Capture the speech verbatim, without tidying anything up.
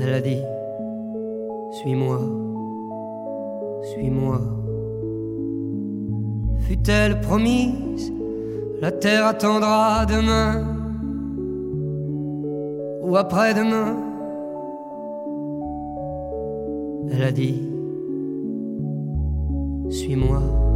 Elle a dit, suis-moi, suis-moi. Fut-elle promise, la terre attendra demain ou après-demain. Elle a dit, suis-moi.